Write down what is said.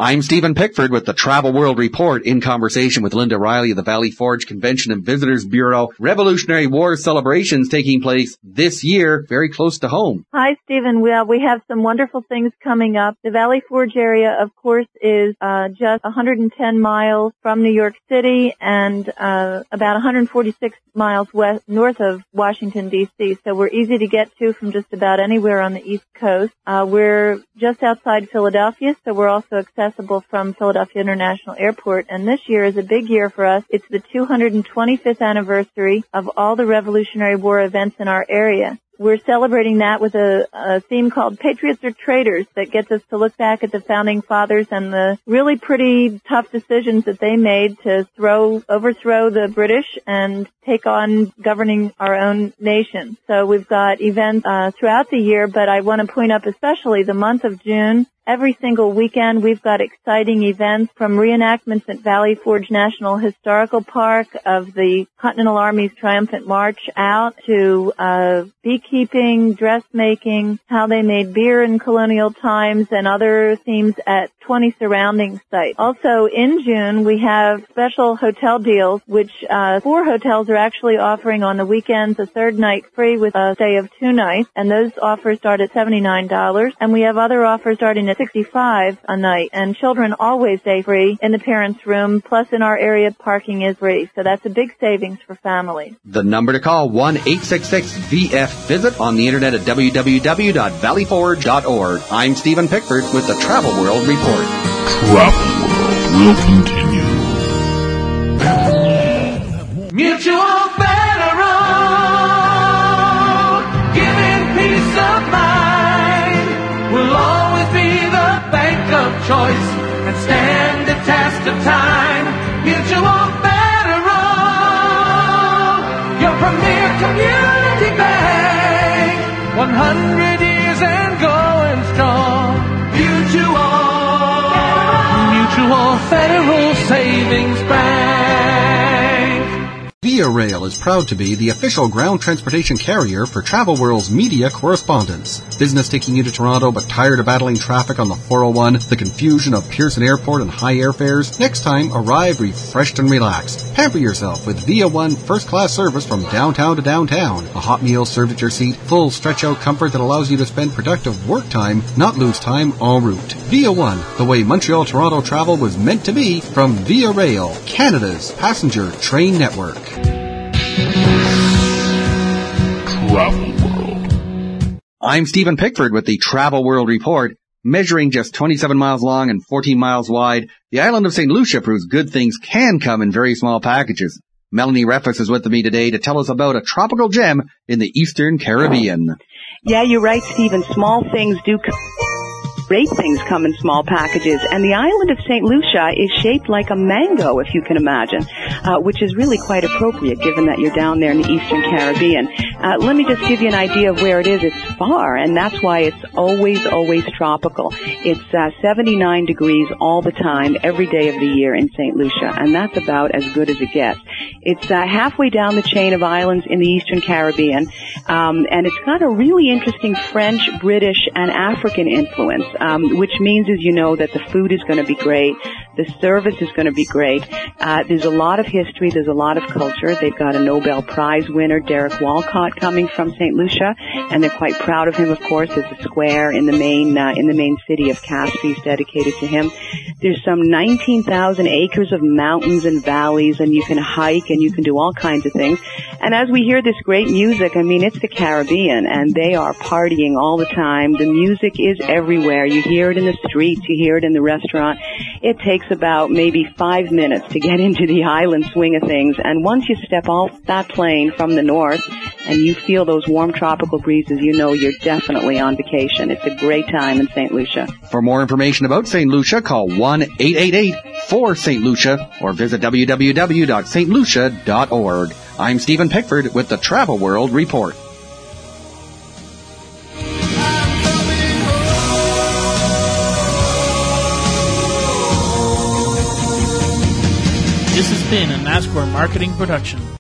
I'm Stephen Pickford with the Travel World Report, in conversation with Linda Riley of the Valley Forge Convention and Visitors Bureau. Revolutionary War celebrations taking place this year, very close to home. Hi, Stephen. We have some wonderful things coming up. The Valley Forge area, of course, is just 110 miles from New York City and about 146 miles north of Washington, D.C., so we're easy to get to from just about anywhere on the East Coast. We're just outside Philadelphia, so we're also accessible from Philadelphia International Airport, and this year is a big year for us. It's the 225th anniversary of all the Revolutionary War events in our area. We're celebrating that with a theme called Patriots or Traitors that gets us to look back at the Founding Fathers and the really pretty tough decisions that they made to overthrow the British and take on governing our own nation. So we've got events throughout the year, but I want to point up especially the month of June. Every single weekend, we've got exciting events from reenactments at Valley Forge National Historical Park of the Continental Army's triumphant march out to beekeeping, dressmaking, how they made beer in colonial times, and other themes at 20 surrounding sites. Also, in June, we have special hotel deals, which 4 hotels are actually offering on the weekends a third night free with a stay of 2 nights, and those offers start at $79. And we have other offers starting at $65 a night, and children always stay free in the parents' room, plus in our area parking is free, so that's a big savings for families. The number to call, 1-866-VF. Visit on the internet at www.valleyforge.org. I'm Stephen Pickford with the Travel World Report. Travel World will continue. Mutual Federal, giving peace of mind, will always be the bank of choice and stand the test of time. Mutual Federal, your premier community bank, 100 years and going strong. Mutual Federal Savings Bank. Via Rail is proud to be the official ground transportation carrier for Travel World's media correspondence. Business taking you to Toronto but tired of battling traffic on the 401, the confusion of Pearson Airport and high airfares? Next time, arrive refreshed and relaxed. Pamper yourself with Via One first-class service from downtown to downtown. A hot meal served at your seat, full stretch-out comfort that allows you to spend productive work time, not lose time en route. Via One, the way Montreal-Toronto travel was meant to be, from Via Rail, Canada's passenger train network. Travel World. I'm Stephen Pickford with the Travel World Report. Measuring just 27 miles long and 14 miles wide, the island of St. Lucia proves good things can come in very small packages. Melanie Refus is with me today to tell us about a tropical gem in the Eastern Caribbean. Yeah, you're right, Stephen. Small things do great things come in small packages, and the island of St. Lucia is shaped like a mango, if you can imagine, which is really quite appropriate given that you're down there in the Eastern Caribbean. Let me just give you an idea of where it is. It's far, and that's why it's always tropical. It's 79 degrees all the time, every day of the year in St. Lucia, and that's about as good as it gets. It's halfway down the chain of islands in the Eastern Caribbean, and it's got a really interesting French, British, and African influence. Which means, as you know, that the food is going to be great, the service is going to be great. There's a lot of history, there's a lot of culture. They've got a Nobel Prize winner, Derek Walcott, coming from St. Lucia, and they're quite proud of him, of course. There's a square in the main city of Castries dedicated to him. There's some 19,000 acres of mountains and valleys, and you can hike and you can do all kinds of things. And as we hear this great music, I mean, it's the Caribbean, and they are partying all the time. The music is everywhere. You hear it in the streets, you hear it in the restaurant. It takes about maybe 5 minutes to get into the island swing of things, and once you step off that plane from the north and you feel those warm tropical breezes, you know you're definitely on vacation. It's a great time in St. Lucia. For more information about St. Lucia, call 1-888-4-St. Lucia or visit www.stlucia.org. I'm Stephen Pickford with the Travel World Report. This has been a NASCAR marketing production.